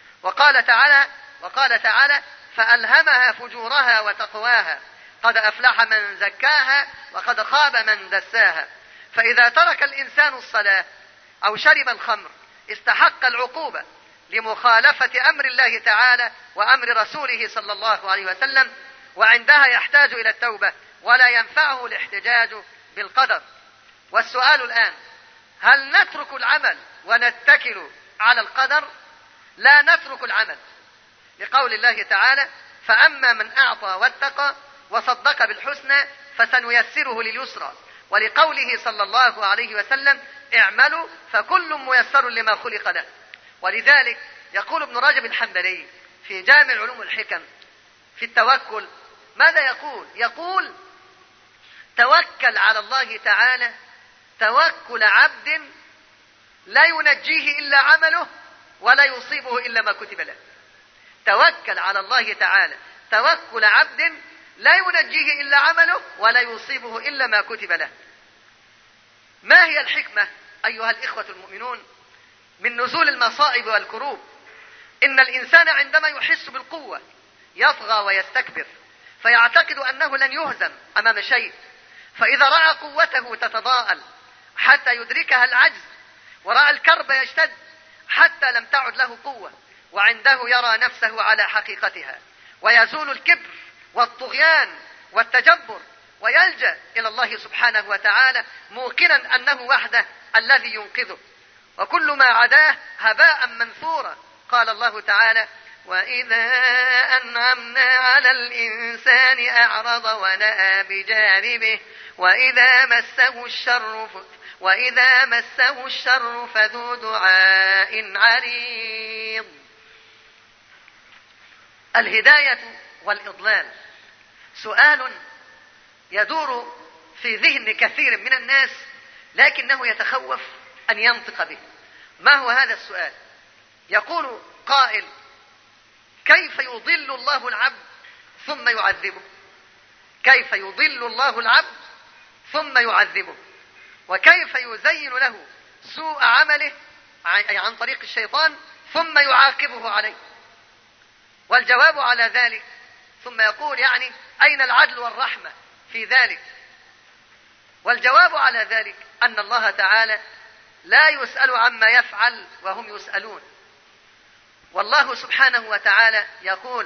وقال تعالى فألهمها فجورها وتقواها قد أفلح من زكاها وقد خاب من دساها. فإذا ترك الإنسان الصلاة أو شرب الخمر استحق العقوبة لمخالفة أمر الله تعالى وأمر رسوله صلى الله عليه وسلم، وعندها يحتاج إلى التوبة ولا ينفعه الاحتجاج بالقدر. والسؤال الآن، هل نترك العمل ونتكل على القدر؟ لا نترك العمل، لقول الله تعالى فأما من أعطى واتقى وصدق بالحسنى فسنيسره لليسرى، ولقوله صلى الله عليه وسلم اعملوا فكل ميسر لما خلق له. ولذلك يقول ابن رجب الحنبلي في جامع علوم الحكم في التوكل ماذا يقول؟ يقول توكل على الله تعالى توكل عبد لا ينجيه إلا عمله ولا يصيبه إلا ما كتب له. توكل على الله تعالى توكل عبد لا ينجيه إلا عمله ولا يصيبه إلا ما كتب له. ما هي الحكمة أيها الإخوة المؤمنون من نزول المصائب والكروب؟ إن الإنسان عندما يحس بالقوة يطغى ويستكبر، فيعتقد أنه لن يهزم أمام شيء، فإذا رأى قوته تتضاءل حتى يدركها العجز، ورأى الكرب يشتد حتى لم تعد له قوة، وعنده يرى نفسه على حقيقتها، ويزول الكبر والطغيان والتجبر، ويلجأ إلى الله سبحانه وتعالى موقنا أنه وحده الذي ينقذه، وكل ما عداه هباء منثورا. قال الله تعالى وإذا أنعمنا على الإنسان أعرض ونأى بجانبه وإذا مسه الشر فذو دعاء عريض. الهداية والإضلال سؤال يدور في ذهن كثير من الناس، لكنه يتخوف أن ينطق به. ما هو هذا السؤال؟ يقول قائل كيف يضل الله العبد ثم يعذبه؟ كيف يضل الله العبد ثم يعذبه؟ وكيف يزين له سوء عمله عن طريق الشيطان ثم يعاقبه عليه؟ والجواب على ذلك ثم يقول يعني أين العدل والرحمة في ذلك؟ والجواب على ذلك أن الله تعالى لا يسأل عما يفعل وهم يسألون. والله سبحانه وتعالى يقول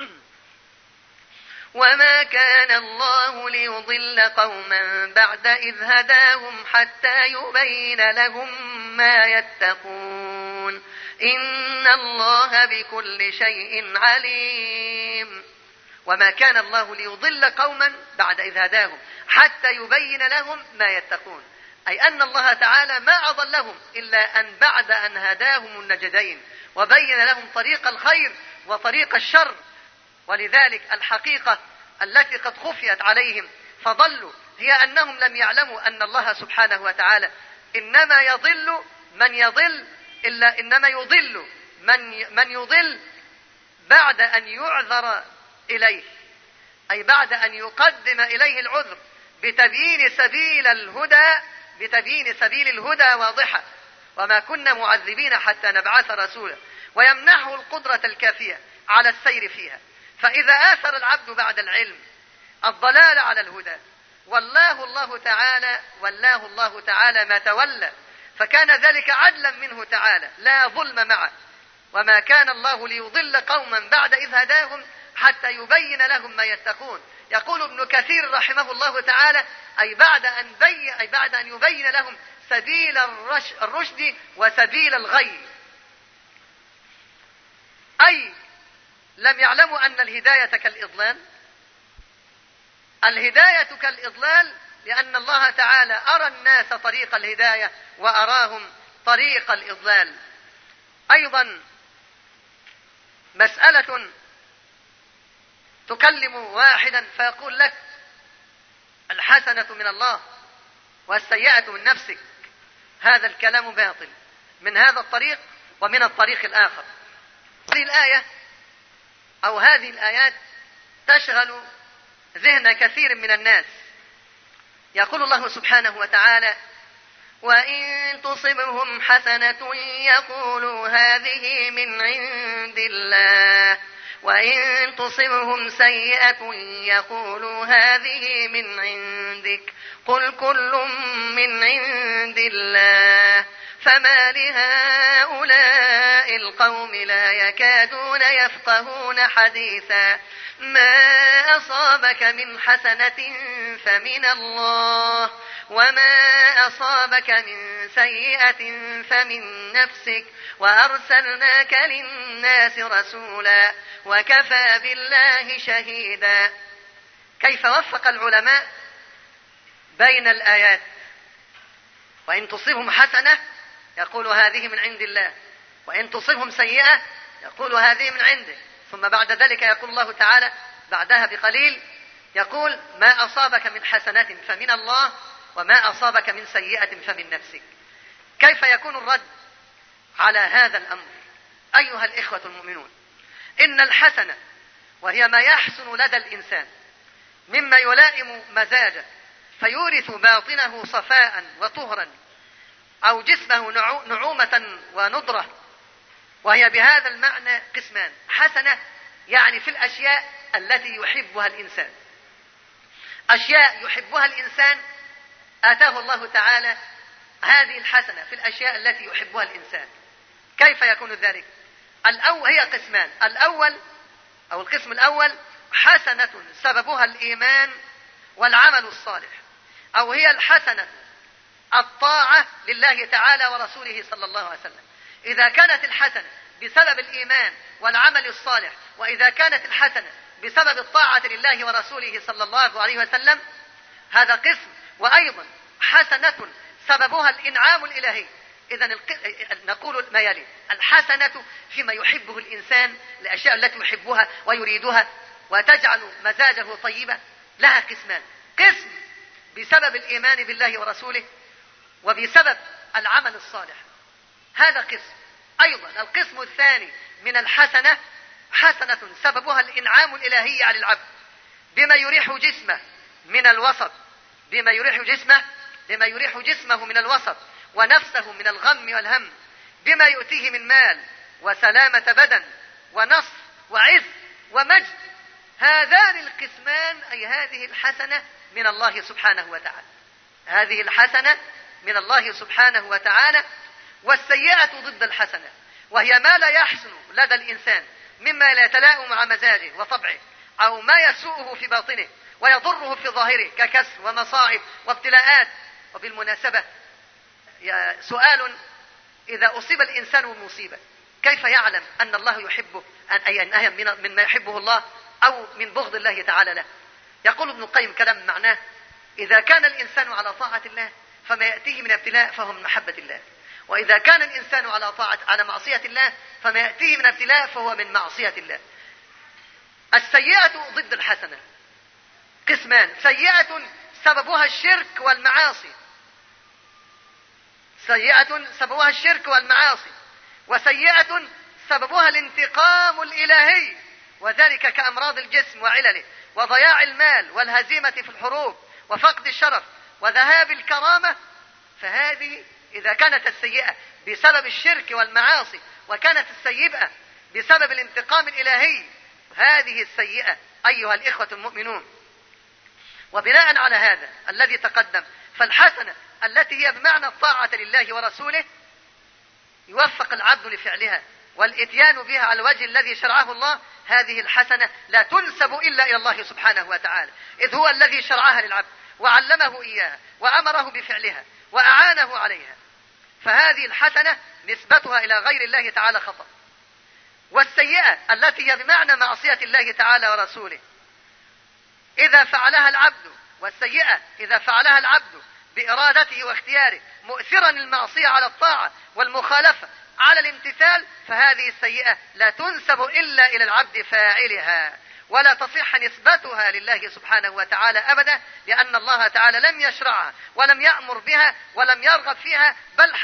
وما كان الله ليضل قوما بعد إذ هداهم حتى يبين لهم ما يتقون إن الله بكل شيء عليم. وما كان الله ليضل قوما بعد إذ هداهم حتى يبين لهم ما يتقون، أي أن الله تعالى ما أضلهم إلا أن بعد أن هداهم النجدين وبين لهم طريق الخير وطريق الشر. ولذلك الحقيقة التي قد خفيت عليهم فضلوا هي أنهم لم يعلموا أن الله سبحانه وتعالى إنما يضل من يضل بعد أن يعذر إليه، أي بعد أن يقدم إليه العذر بتبيين سبيل الهدى واضحة. وما كنا معذبين حتى نبعث رسولا، ويمنحه القدرة الكافية على السير فيها. فإذا آثر العبد بعد العلم الضلال على الهدى والله الله تعالى ما تولى، فكان ذلك عدلا منه تعالى لا ظلم معه. وما كان الله ليضل قوما بعد إذ هداهم حتى يبين لهم ما يتقون. يقول ابن كثير رحمه الله تعالى أي بعد أن يبين لهم سبيل الرشد وسبيل الغي، أي لم يعلموا أن الهداية كالإضلال. الهداية كالإضلال لأن الله تعالى أرى الناس طريق الهداية وأراهم طريق الإضلال. أيضا مسألة تكلم واحدا فيقول لك الحسنة من الله والسيئة من نفسك، هذا الكلام باطل من هذا الطريق ومن الطريق الآخر. هذه الآية أو هذه الآيات تشغل ذهن كثير من الناس. يقول الله سبحانه وتعالى: وإن تصبهم حسنة يقولوا هذه من عند الله وإن تصبهم سيئة يقولوا هذه من عندك قل كل من عند الله فما لهؤلاء القوم لا يكادون يفقهون حديثا ما أصابك من حسنة فمن الله وما أصابك من سيئة فمن نفسك وأرسلناك للناس رسولا وكفى بالله شهيدا. كيف وفق العلماء بين الآيات؟ وإن تصبهم حسنة يقول هذه من عند الله وإن تصبهم سيئة يقول هذه من عنده، ثم بعد ذلك يقول الله تعالى بعدها بقليل يقول ما أصابك من حسنة فمن الله وما أصابك من سيئة فمن نفسك. كيف يكون الرد على هذا الأمر؟ أيها الإخوة المؤمنون، إن الحسنة وهي ما يحسن لدى الإنسان مما يلائم مزاجه فيورث باطنه صفاء وطهرا أو جسمه نعومة وندرة، وهي بهذا المعنى قسمان: حسنة يعني في الأشياء التي يحبها الإنسان، أشياء يحبها الإنسان آتاه الله تعالى هذه الحسنة في الأشياء التي يحبها الإنسان. كيف يكون ذلك؟ هي قسمان. القسم الأول حسنة سببها الإيمان والعمل الصالح، أو هي الحسنة الطاعة لله تعالى ورسوله صلى الله عليه وسلم. إذا كانت الحسنة بسبب الإيمان والعمل الصالح، وإذا كانت الحسنة بسبب الطاعة لله ورسوله صلى الله عليه وسلم، هذا قسم. وأيضا حسنة سببها الإنعام الإلهي. إذن نقول ما يلي: الحسنة فيما يحبه الإنسان، الأشياء التي يحبها ويريدها وتجعل مزاجه طيبا، لها قسمان: قسم بسبب الإيمان بالله ورسوله وبسبب العمل الصالح، هذا قسم. أيضا القسم الثاني من الحسنة حسنة سببها الإنعام الإلهي على العبد بما يريح جسمه من الوسط، بما يريح جسمه من الوسط ونفسه من الغم والهم، بما يؤتيه من مال وسلامة بدن ونصر وعز ومجد. هذان القسمان أي هذه الحسنة من الله سبحانه وتعالى، هذه الحسنة من الله سبحانه وتعالى. والسيئة ضد الحسنة، وهي ما لا يحسن لدى الإنسان مما لا يتلائم مع مزاجه وطبعه، أو ما يسوءه في باطنه ويضره في ظاهره ككسر ومصاعب وابتلاءات. وبالمناسبة سؤال: إذا أصيب الإنسان بمصيبة كيف يعلم أن الله يحبه، أي أنها مما يحبه الله أو من بغض الله تعالى له؟ يقول ابن القيم كلام معناه: إذا كان الإنسان على طاعة الله فما يأتيه من ابتلاء فهو من محبة الله، وإذا كان الإنسان على معصية الله فما يأتيه من ابتلاء فهو من معصية الله. السيئة ضد الحسنة قسمان: سيئة سببها الشرك والمعاصي، سيئة سببها الشرك والمعاصي، وسيئة سببها الانتقام الإلهي، وذلك كأمراض الجسم وعلله وضياع المال والهزيمة في الحروب وفقد الشرف وذهاب الكرامة. فهذه إذا كانت السيئة بسبب الشرك والمعاصي وكانت السيئة بسبب الانتقام الإلهي، هذه السيئة أيها الإخوة المؤمنون وبناء على هذا الذي تقدم، فالحسنة التي هي بمعنى الطاعة لله ورسوله يوفق العبد لفعلها والإتيان بها على الوجه الذي شرعه الله. هذه الحسنة لا تنسب إلا إلى الله سبحانه وتعالى، إذ هو الذي شرعها للعبد وعلمه إياها وأمره بفعلها وأعانه عليها. فهذه الحسنة نسبتها إلى غير الله تعالى خطأ. والسيئة التي هي بمعنى معصية الله تعالى ورسوله إذا فعلها العبد، والسيئة إذا فعلها العبد بإرادته واختياره مؤثرا المعصية على الطاعة والمخالفة على الامتثال، فهذه السيئة لا تنسب إلا إلى العبد فاعلها، ولا تصح نسبتها لله سبحانه وتعالى أبدا، لأن الله تعالى لم يشرعها ولم يأمر بها ولم يرغب فيها،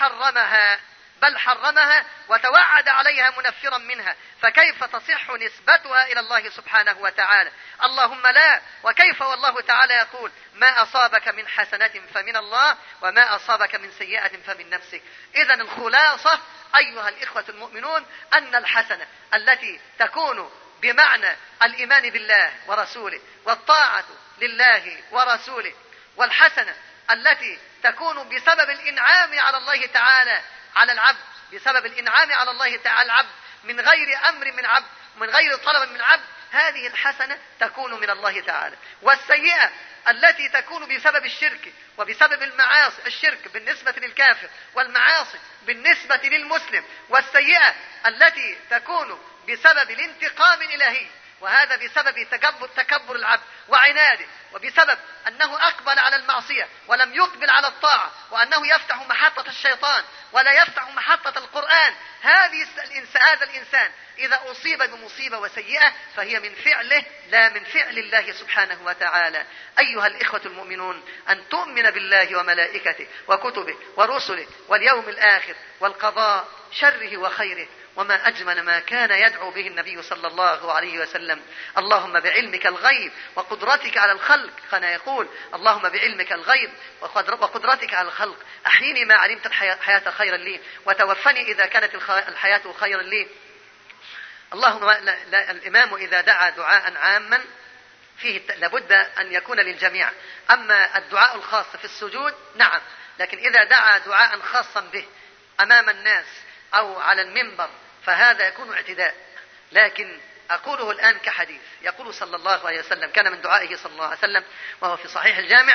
بل حرمها وتوعد عليها منفرا منها، فكيف تصح نسبتها إلى الله سبحانه وتعالى؟ اللهم لا. وكيف والله تعالى يقول: ما أصابك من حسنة فمن الله وما أصابك من سيئة فمن نفسك. إذن الخلاصة أيها الإخوة المؤمنون أن الحسنة التي تكون بمعنى الإيمان بالله ورسوله والطاعة لله ورسوله، والحسنة التي تكون بسبب الإنعام على الله تعالى على العبد، بسبب الإنعام على الله تعالى العبد من غير أمر من عبد، من غير طلب من عبد، هذه الحسنة تكون من الله تعالى. والسيئة التي تكون بسبب الشرك وبسبب المعاصي، الشرك بالنسبة للكافر والمعاصي بالنسبة للمسلم، والسيئة التي تكون بسبب الانتقام الإلهي، وهذا بسبب تكبر العبد وعناده، وبسبب أنه أقبل على المعصية ولم يقبل على الطاعة، وأنه يفتح محطة الشيطان ولا يفتح محطة القرآن. هذا الإنسان إذا أصيب بمصيبة وسيئة فهي من فعله لا من فعل الله سبحانه وتعالى. أيها الإخوة المؤمنون، أن تؤمن بالله وملائكته وكتبه ورسله واليوم الآخر والقضاء شره وخيره، وما أجمل ما كان يدعو به النبي صلى الله عليه وسلم: اللهم بعلمك الغيب وقدرتك على الخلق. كان يقول: اللهم بعلمك الغيب وقدرتك على الخلق أحيني ما علمت الحياة خيرا لي وتوفني إذا كانت الحياة خيرا لي. اللهم الإمام إذا دعا دعاء عاما فيه لابد أن يكون للجميع، أما الدعاء الخاص في السجود نعم، لكن إذا دعا دعاء خاصا به أمام الناس أو على المنبر فهذا يكون اعتداء. لكن أقوله الآن كحديث يقول صلى الله عليه وسلم، كان من دعائه صلى الله عليه وسلم وهو في صحيح الجامع: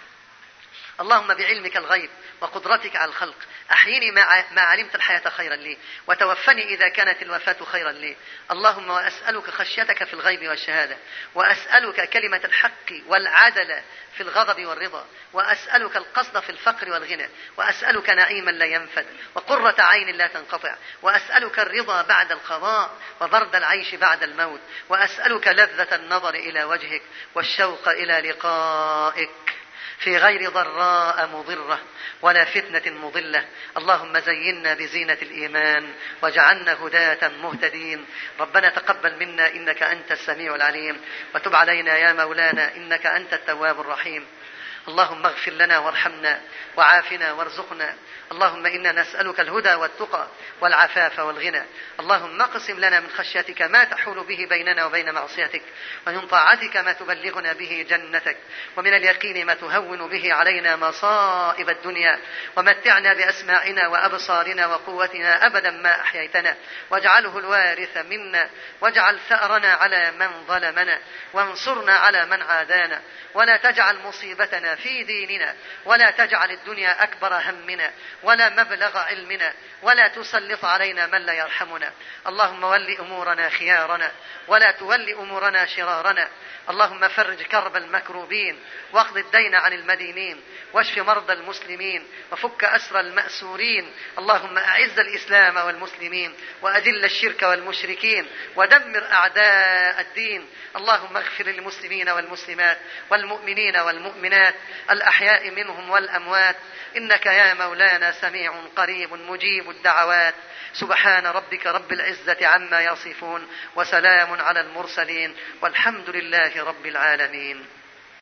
اللهم بعلمك الغيب وقدرتك على الخلق أحيني ما علمت الحياة خيرا لي وتوفني إذا كانت الوفاة خيرا لي. اللهم وأسألك خشيتك في الغيب والشهادة، وأسألك كلمة الحق والعدل في الغضب والرضا، وأسألك القصد في الفقر والغنى، وأسألك نعيما لا ينفد وقرة عين لا تنقطع، وأسألك الرضا بعد القضاء وبرد العيش بعد الموت، وأسألك لذة النظر إلى وجهك والشوق إلى لقائك في غير ضراء مضرة ولا فتنة مضلة. اللهم زينا بزينة الإيمان واجعلنا هداة مهتدين. ربنا تقبل منا إنك أنت السميع العليم، وتب علينا يا مولانا إنك أنت التواب الرحيم. اللهم اغفر لنا وارحمنا وعافنا وارزقنا. اللهم إنا نسألك الهدى والتقى والعفاف والغنى. اللهم اقسم لنا من خشيتك ما تحول به بيننا وبين معصيتك، ومن طاعتك ما تبلغنا به جنتك، ومن اليقين ما تهون به علينا مصائب الدنيا، ومتعنا بأسماعنا وأبصارنا وقوتنا أبدا ما أحييتنا، واجعله الوارث منا، واجعل ثأرنا على من ظلمنا، وانصرنا على من عادانا، ولا تجعل مصيبتنا في ديننا، ولا تجعل الدنيا أكبر همنا ولا مبلغ علمنا، ولا تسلط علينا من لا يرحمنا. اللهم ول أمورنا خيارنا ولا تول أمورنا شرارنا. اللهم فرج كرب المكروبين، واقض الدين عن المدينين، واشف مرضى المسلمين، وفك أسر المأسورين. اللهم أعز الإسلام والمسلمين، وأذل الشرك والمشركين، ودمر أعداء الدين. اللهم اغفر للمسلمين والمسلمات والمؤمنين والمؤمنات الأحياء منهم والأموات، إنك يا مولانا سميع قريب مجيب الدعوات. سبحان ربك رب العزة عما يصفون، وسلام على المرسلين، والحمد لله رب العالمين.